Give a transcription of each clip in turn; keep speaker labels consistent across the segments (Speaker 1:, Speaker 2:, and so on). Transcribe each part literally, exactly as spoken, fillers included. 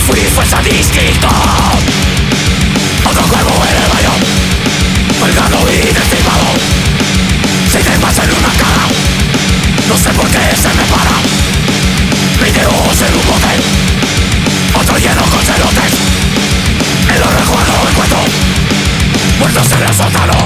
Speaker 1: fui fuerza distinta. Otro cuerpo en el baño, colgado y destripado, sin temas en una cara. No sé por qué se me para. Videos en un bote, otro lleno con celotes. En los recuerdos encuentro muertos en el sótano.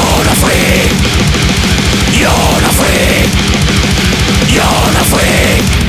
Speaker 1: Yo no fui, yo no fui.